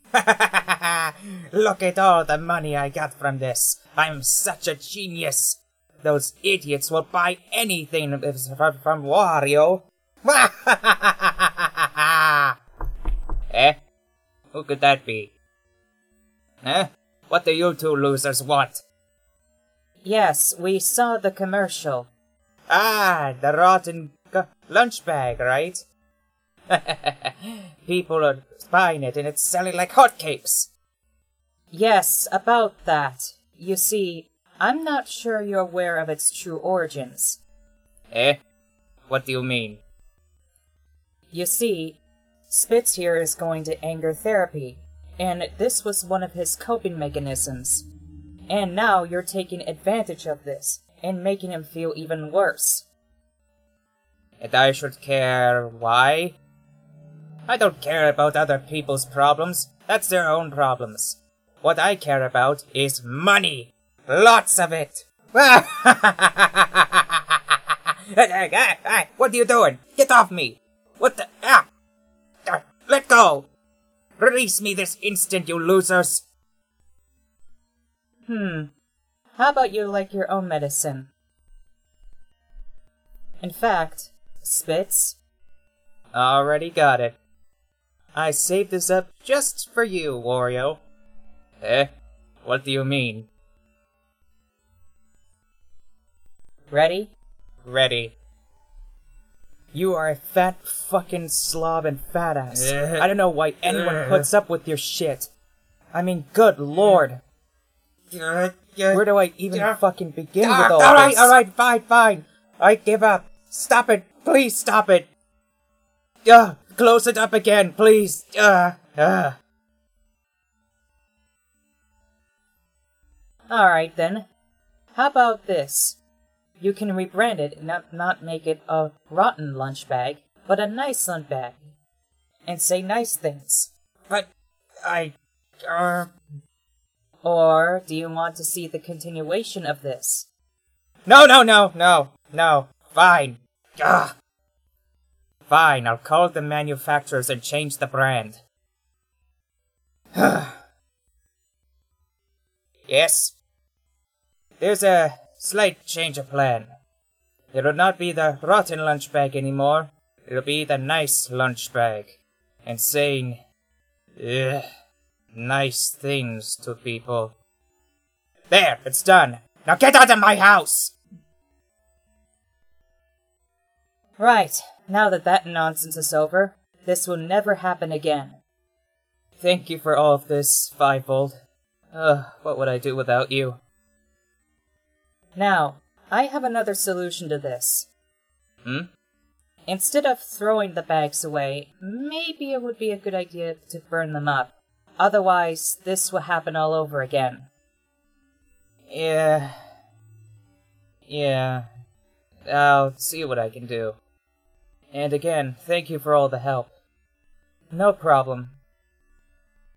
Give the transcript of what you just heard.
Look at all the money I got from this. I'm such a genius. Those idiots will buy anything from Wario. Eh? Who could that be? Huh? What do you two losers want? Yes, we saw the commercial. Ah, the rotten lunch bag, right? People are buying it and it's selling like hotcakes. Yes, about that. You see, I'm not sure you're aware of its true origins. Eh? What do you mean? You see, Spitz here is going to anger therapy, and this was one of his coping mechanisms. And now you're taking advantage of this, and making him feel even worse. And I should care why? I don't care about other people's problems. That's their own problems. What I care about is money. Lots of it. What are you doing? Get off me. What the... Let go. Release me this instant, you losers. How about you like your own medicine? In fact, Spitz... Already got it. I saved this up just for you, Wario. Eh? What do you mean? Ready? Ready. You are a fat fucking slob and fat ass. I don't know why anyone puts up with your shit. I mean, good lord. Where do I even fucking begin with all this? Alright, fine. I give up. Stop it. Please stop it. Close it up again, please. Alright then. How about this? You can rebrand it and not make it a rotten lunch bag, but a nice lunch bag. And say nice things. But Or do you want to see the continuation of this? No. Fine. Fine, I'll call the manufacturers and change the brand. Yes? There's a slight change of plan. It'll not be the rotten lunch bag anymore. It'll be the nice lunch bag. And saying, nice things to people. There, it's done. Now get out of my house! Right, now that nonsense is over, this will never happen again. Thank you for all of this, Fivefold. What would I do without you? Now, I have another solution to this. Instead of throwing the bags away, maybe it would be a good idea to burn them up. Otherwise, this will happen all over again. Yeah. I'll see what I can do. And again, thank you for all the help. No problem.